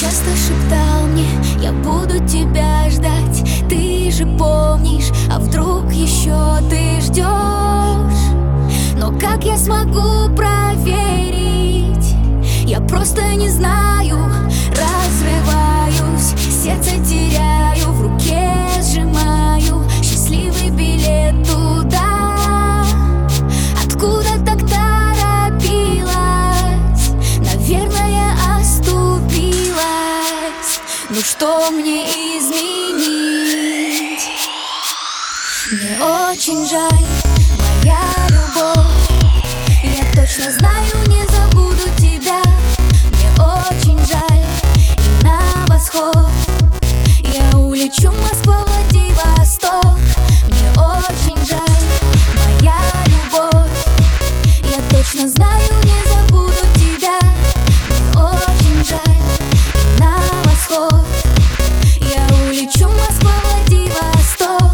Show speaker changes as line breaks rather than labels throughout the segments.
часто шептал мне: я буду тебя ждать. Ты же помнишь, а вдруг еще ты ждешь? Но как я смогу проверить? Я просто не знаю. Разрываюсь, сердце теряю, в руке сжимаю счастливый билет туда, откуда так торопилась. Наверное, оступилась. Ну что мне изменить? Мне очень жаль, моя любовь. Я точно знаю, не забуду тебя. Мне очень жаль, и на восход я улечу в Москву, Владивосток. Мне очень жаль, моя любовь. Я точно знаю, не забуду тебя. Мне очень жаль, и на восход я улечу в Москву, Владивосток.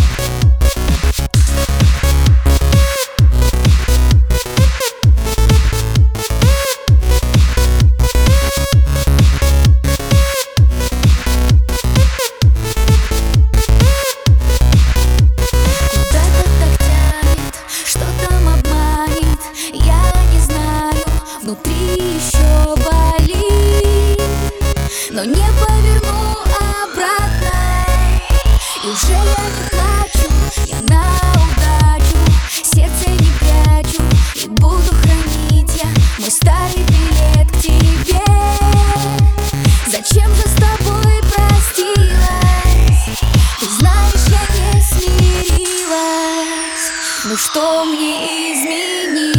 Внутри еще болит, но не поверну обратно. И уже я не хочу, я на удачу сердце не прячу, и буду хранить я мой старый билет к тебе. Зачем же с тобой простилась? Ты знаешь, я не смирилась. Ну что мне изменить?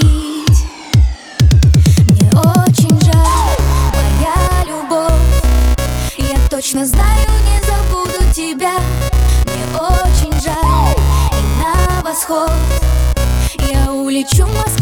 Точно знаю, не забуду тебя. Мне очень жаль, и на восход я улечу в Москву.